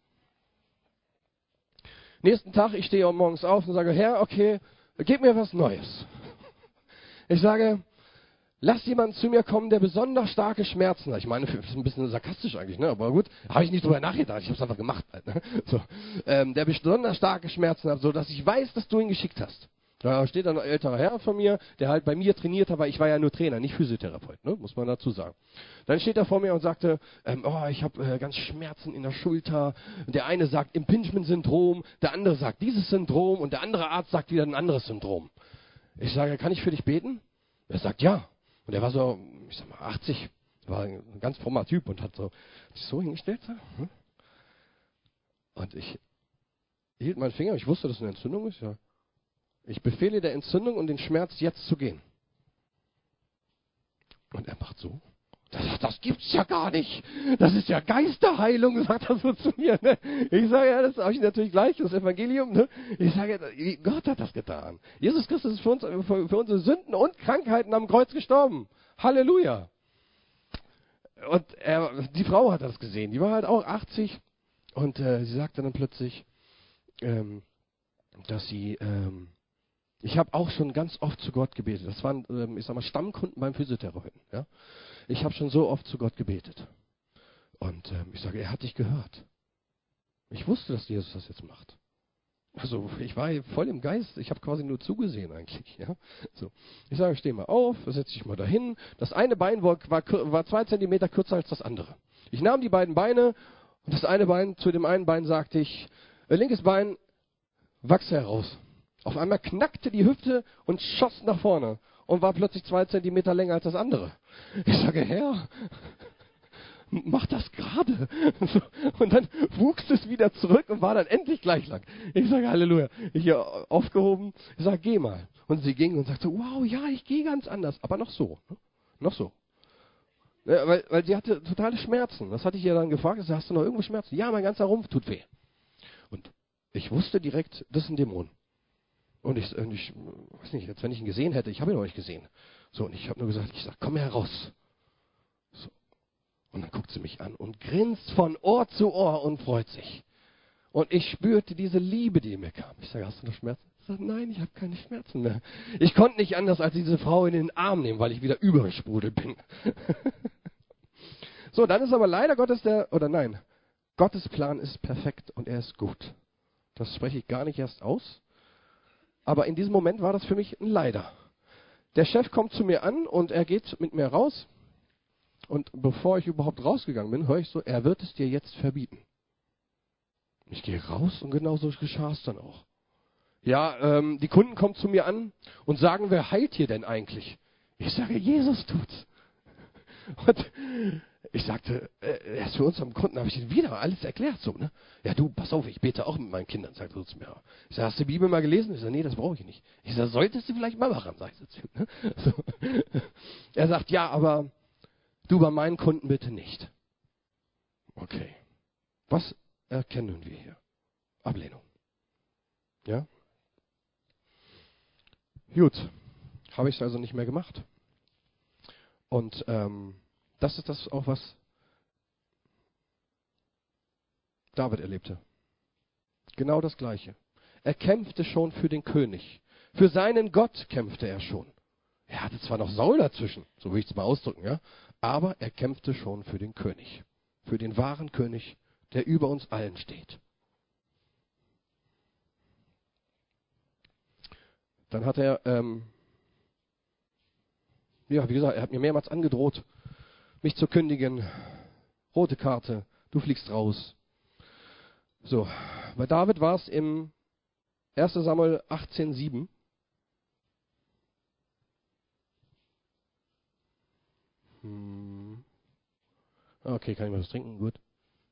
Nächsten Tag, ich stehe morgens auf und sage, Herr, okay, gib mir was Neues. Ich sage, lass jemanden zu mir kommen, der besonders starke Schmerzen hat. Ich meine, das ist ein bisschen sarkastisch eigentlich, ne? Aber gut, habe ich nicht drüber nachgedacht. Ich habe es einfach gemacht. Halt, ne? So, ähm, der besonders starke Schmerzen hat, so dass ich weiß, dass du ihn geschickt hast. Da steht dann ein älterer Herr von mir, der halt bei mir trainiert hat, weil ich war ja nur Trainer, nicht Physiotherapeut, ne? Muss man dazu sagen. Dann steht er vor mir und sagte, ähm, oh, ich habe äh, ganz Schmerzen in der Schulter. Der eine sagt Impingement-Syndrom, der andere sagt dieses Syndrom und der andere Arzt sagt wieder ein anderes Syndrom. Ich sage, kann ich für dich beten? Er sagt, ja. Und er war so, ich sag mal, achtzig, war ein ganz frommer Typ und hat so, sich so hingestellt. So. Und ich hielt meinen Finger, ich wusste, dass es eine Entzündung ist, ja. Ich befehle der Entzündung und den Schmerz jetzt zu gehen. Und er macht so. Das, das gibt's ja gar nicht. Das ist ja Geisterheilung, sagt er so zu mir. Ne? Ich sage, ja, das habe ich natürlich gleich, das Evangelium. Ne? Ich sage, Gott hat das getan. Jesus Christus ist für uns, für, für unsere Sünden und Krankheiten am Kreuz gestorben. Halleluja. Und er, die Frau hat das gesehen. Die war halt auch achtzig. Und äh, sie sagte dann plötzlich, ähm, dass sie... Ähm, Ich habe auch schon ganz oft zu Gott gebetet. Das waren, ähm, ich sag mal, Stammkunden beim Physiotherapeuten. Ja? Ich habe schon so oft zu Gott gebetet. Und ähm, ich sage, er hat dich gehört. Ich wusste, dass Jesus das jetzt macht. Also ich war voll im Geist. Ich habe quasi nur zugesehen eigentlich. Ja? So. Ich sage, steh mal auf, setz dich mal dahin. Das eine Bein war, war, war zwei Zentimeter kürzer als das andere. Ich nahm die beiden Beine und das eine Bein, zu dem einen Bein sagte ich, äh, linkes Bein, wachse heraus. Auf einmal knackte die Hüfte und schoss nach vorne und war plötzlich zwei Zentimeter länger als das andere. Ich sage, Herr, mach das gerade. Und dann wuchs es wieder zurück und war dann endlich gleich lang. Ich sage, Halleluja. Ich hier aufgehoben, ich sage, geh mal. Und sie ging und sagte, wow, ja, ich gehe ganz anders. Aber noch so. Ne? Noch so. Ja, weil, weil sie hatte totale Schmerzen. Das hatte ich ihr dann gefragt. Ich sage, hast du noch irgendwo Schmerzen? Ja, mein ganzer Rumpf tut weh. Und ich wusste direkt, das ist ein Dämon. Und ich, und ich weiß nicht, als wenn ich ihn gesehen hätte, ich habe ihn noch nicht gesehen. So, und ich habe nur gesagt, ich sage, komm heraus. So. Und dann guckt sie mich an und grinst von Ohr zu Ohr und freut sich. Und ich spürte diese Liebe, die in mir kam. Ich sage, hast du noch Schmerzen? Ich sage, nein, ich habe keine Schmerzen mehr. Ich konnte nicht anders, als diese Frau in den Arm nehmen, weil ich wieder übergesprudelt bin. So, dann ist aber leider Gottes der, oder nein, Gottes Plan ist perfekt und er ist gut. Das spreche ich gar nicht erst aus. Aber in diesem Moment war das für mich ein Leider. Der Chef kommt zu mir an und er geht mit mir raus. Und bevor ich überhaupt rausgegangen bin, höre ich so, er wird es dir jetzt verbieten. Ich gehe raus und genauso geschah es dann auch. Ja, ähm, die Kunden kommen zu mir an und sagen, wer heilt hier denn eigentlich? Ich sage, Jesus tut's. Und ich sagte, äh, erst für uns am Kunden habe ich ihm wieder alles erklärt. So, ne? Ja, du, pass auf, ich bete auch mit meinen Kindern, sagt er zu mir. Ich sage, hast du die Bibel mal gelesen? Ich sage, nee, das brauche ich nicht. Ich sage, solltest du vielleicht mal machen, sagt er zu mir. Ne? So. Er sagt, ja, aber du bei meinen Kunden bitte nicht. Okay. Was erkennen wir hier? Ablehnung. Ja? Gut. Habe ich es also nicht mehr gemacht. Und ähm, das ist das auch, was David erlebte. Genau das Gleiche. Er kämpfte schon für den König. Für seinen Gott kämpfte er schon. Er hatte zwar noch Saul dazwischen, so will ich es mal ausdrücken, ja, aber er kämpfte schon für den König. Für den wahren König, der über uns allen steht. Dann hat er, ähm, ja, wie gesagt, er hat mir mehrmals angedroht, mich zu kündigen. Rote Karte, du fliegst raus. So, bei David war es im ersten Samuel achtzehn sieben. Hm. Okay, kann ich mal was trinken? Gut.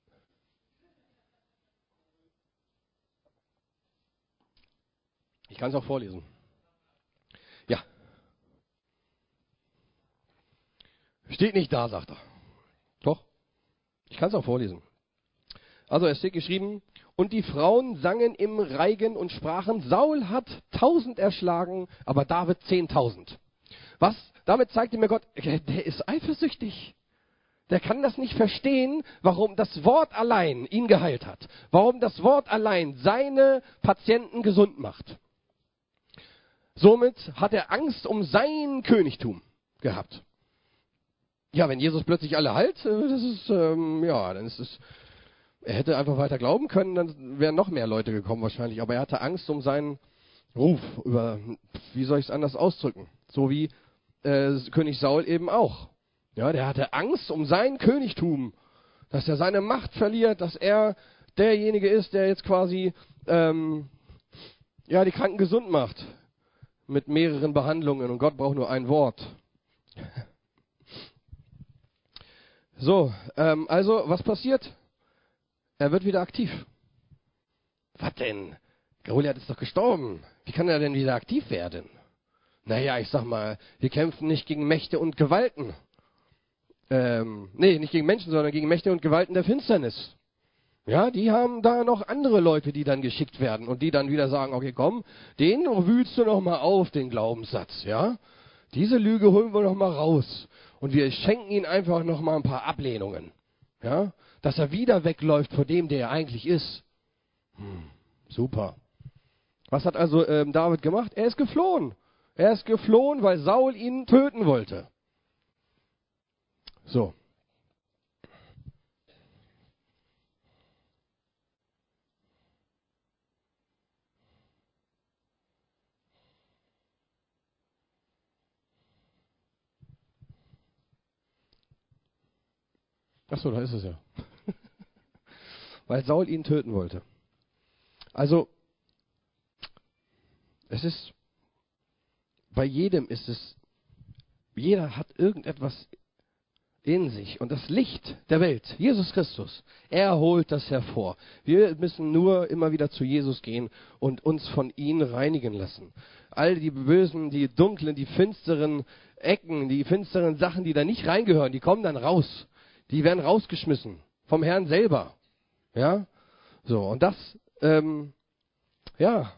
Ich kann es auch vorlesen. Ja. Steht nicht da, sagt er. Doch. Ich kann es auch vorlesen. Also es steht geschrieben, und die Frauen sangen im Reigen und sprachen, Saul hat tausend erschlagen, aber David zehntausend. Was? Damit zeigte mir Gott, der ist eifersüchtig. Der kann das nicht verstehen, warum das Wort allein ihn geheilt hat. Warum das Wort allein seine Patienten gesund macht. Somit hat er Angst um sein Königtum gehabt. Ja, wenn Jesus plötzlich alle heilt, das ist, ähm, ja, dann ist es, er hätte einfach weiter glauben können, dann wären noch mehr Leute gekommen wahrscheinlich. Aber er hatte Angst um seinen Ruf, über, wie soll ich es anders ausdrücken? So wie äh, König Saul eben auch. Ja, der hatte Angst um sein Königtum, dass er seine Macht verliert, dass er derjenige ist, der jetzt quasi ähm, ja, die Kranken gesund macht mit mehreren Behandlungen und Gott braucht nur ein Wort. So, ähm, also was passiert? Er wird wieder aktiv. Was denn? Goliath ist doch gestorben. Wie kann er denn wieder aktiv werden? Naja, ich sag mal, wir kämpfen nicht gegen Mächte und Gewalten. Ähm, nee, nicht gegen Menschen, sondern gegen Mächte und Gewalten der Finsternis. Ja, die haben da noch andere Leute, die dann geschickt werden und die dann wieder sagen, okay, komm, den wühlst du noch mal auf, den Glaubenssatz, ja? Diese Lüge holen wir noch mal raus und wir schenken ihm einfach noch mal ein paar Ablehnungen, ja? Dass er wieder wegläuft vor dem, der er eigentlich ist. Hm, super. Was hat also ähm, David gemacht? Er ist geflohen. Er ist geflohen, weil Saul ihn töten wollte. So. Ach so, da ist es ja. Weil Saul ihn töten wollte. Also, es ist, bei jedem ist es, jeder hat irgendetwas in sich. Und das Licht der Welt, Jesus Christus, er holt das hervor. Wir müssen nur immer wieder zu Jesus gehen und uns von ihm reinigen lassen. All die bösen, die dunklen, die finsteren Ecken, die finsteren Sachen, die da nicht reingehören, die kommen dann raus. Die werden rausgeschmissen vom Herrn selber. Ja, so, und das, ähm, ja,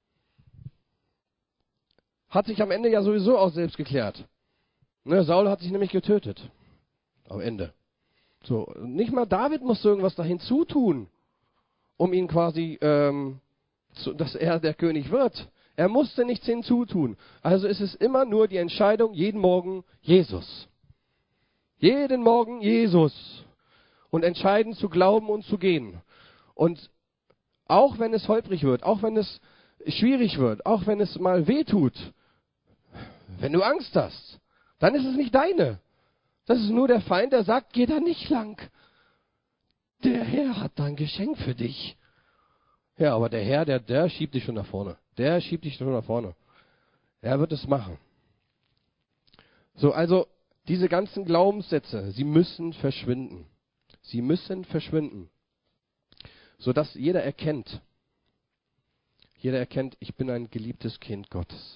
hat sich am Ende ja sowieso auch selbst geklärt. Ne, Saul hat sich nämlich getötet. Am Ende. So, nicht mal David musste irgendwas da hinzutun, um ihn quasi, ähm, zu, dass er der König wird. Er musste nichts hinzutun. Also ist es immer nur die Entscheidung, jeden Morgen Jesus. Jeden Morgen Jesus. Und entscheiden zu glauben und zu gehen. Und auch wenn es holprig wird, auch wenn es schwierig wird, auch wenn es mal weh tut, wenn du Angst hast, dann ist es nicht deine. Das ist nur der Feind, der sagt, geh da nicht lang. Der Herr hat da ein Geschenk für dich. Ja, aber der Herr, der, der schiebt dich schon nach vorne. Der schiebt dich schon nach vorne. Er wird es machen. So, also diese ganzen Glaubenssätze, sie müssen verschwinden. Sie müssen verschwinden. Sodass jeder erkennt, jeder erkennt, ich bin ein geliebtes Kind Gottes.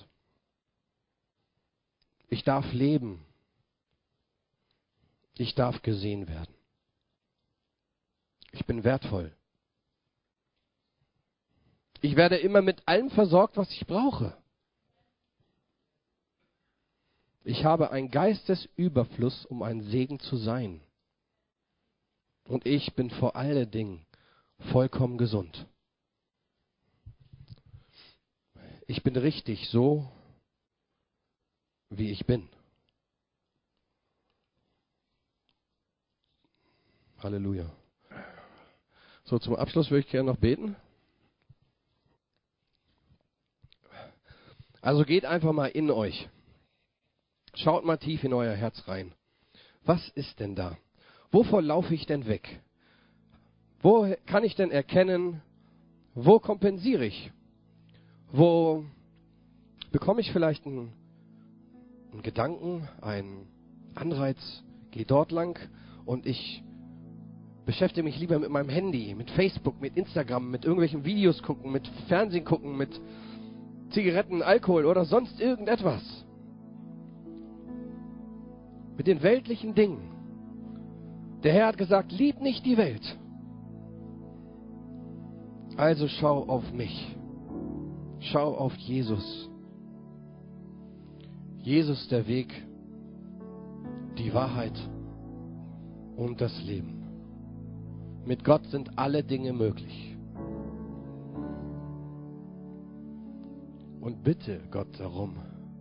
Ich darf leben. Ich darf gesehen werden. Ich bin wertvoll. Ich werde immer mit allem versorgt, was ich brauche. Ich habe einen Geistesüberfluss, um ein Segen zu sein. Und ich bin vor allen Dingen vollkommen gesund. Ich bin richtig so, wie ich bin. Halleluja. So, zum Abschluss würde ich gerne noch beten. Also geht einfach mal in euch. Schaut mal tief in euer Herz rein. Was ist denn da? Wovor laufe ich denn weg? Wo kann ich denn erkennen, wo kompensiere ich? Wo bekomme ich vielleicht einen, einen Gedanken, einen Anreiz, geh dort lang und ich beschäftige mich lieber mit meinem Handy, mit Facebook, mit Instagram, mit irgendwelchen Videos gucken, mit Fernsehen gucken, mit Zigaretten, Alkohol oder sonst irgendetwas. Mit den weltlichen Dingen. Der Herr hat gesagt, lieb nicht die Welt. Also schau auf mich. Schau auf Jesus. Jesus der Weg, die Wahrheit und das Leben. Mit Gott sind alle Dinge möglich. Und bitte Gott darum,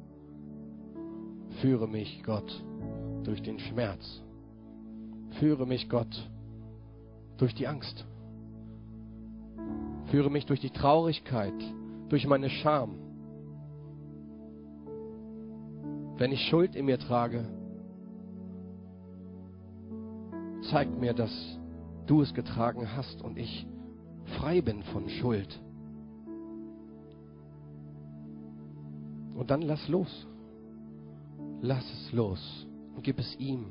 führe mich Gott durch den Schmerz. Führe mich Gott durch die Angst. Führe mich durch die Traurigkeit, durch meine Scham. Wenn ich Schuld in mir trage, zeig mir, dass du es getragen hast und ich frei bin von Schuld. Und dann lass los. Lass es los und gib es ihm.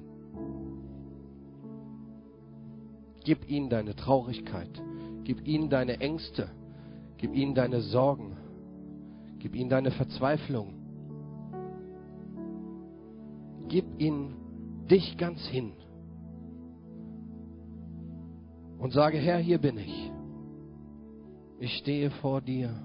Gib ihm deine Traurigkeit. Gib ihm deine Ängste. Gib ihnen deine Sorgen. Gib ihnen deine Verzweiflung. Gib ihnen dich ganz hin. Und sage, Herr, hier bin ich. Ich stehe vor dir.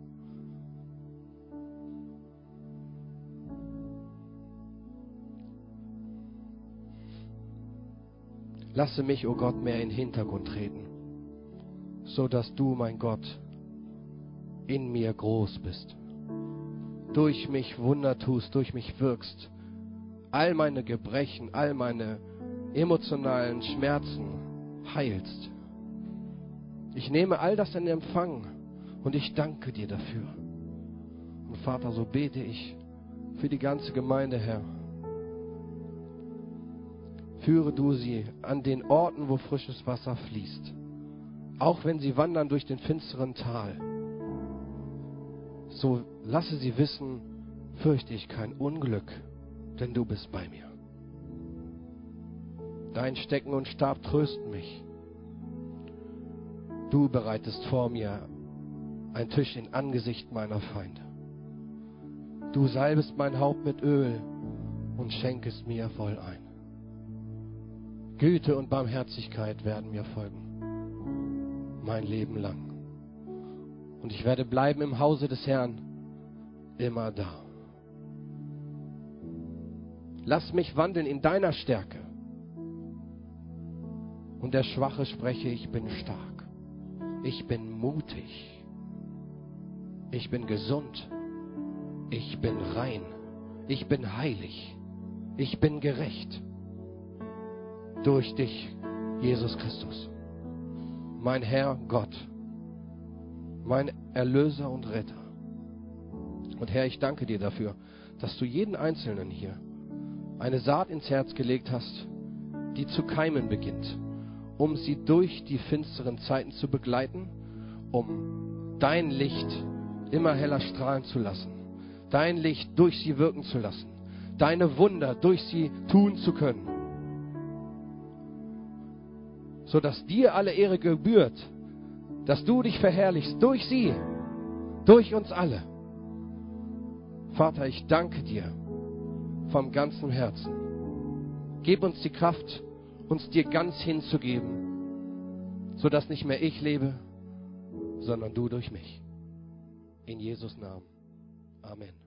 Lasse mich, o oh Gott, mehr in den Hintergrund treten, so dass du, mein Gott, in mir groß bist. Durch mich Wunder tust, durch mich wirkst. All meine Gebrechen, all meine emotionalen Schmerzen heilst. Ich nehme all das in Empfang und ich danke dir dafür. Und Vater, so bete ich für die ganze Gemeinde, Herr. Führe du sie an den Orten, wo frisches Wasser fließt. Auch wenn sie wandern durch den finsteren Tal. So lasse sie wissen, fürchte ich kein Unglück, denn du bist bei mir. Dein Stecken und Stab trösten mich. Du bereitest vor mir einen Tisch im Angesicht meiner Feinde. Du salbest mein Haupt mit Öl und schenkest mir voll ein. Güte und Barmherzigkeit werden mir folgen, mein Leben lang. Und ich werde bleiben im Hause des Herrn, immer da. Lass mich wandeln in deiner Stärke. Und der Schwache spreche, ich bin stark. Ich bin mutig. Ich bin gesund. Ich bin rein. Ich bin heilig. Ich bin gerecht. Durch dich, Jesus Christus. Mein Herr Gott. Mein Erlöser und Retter. Und Herr, ich danke dir dafür, dass du jeden Einzelnen hier eine Saat ins Herz gelegt hast, die zu keimen beginnt, um sie durch die finsteren Zeiten zu begleiten, um dein Licht immer heller strahlen zu lassen, dein Licht durch sie wirken zu lassen, deine Wunder durch sie tun zu können, sodass dir alle Ehre gebührt, dass du dich verherrlichst durch sie, durch uns alle. Vater, ich danke dir vom ganzen Herzen. Gib uns die Kraft, uns dir ganz hinzugeben, sodass nicht mehr ich lebe, sondern du durch mich. In Jesus' Namen. Amen.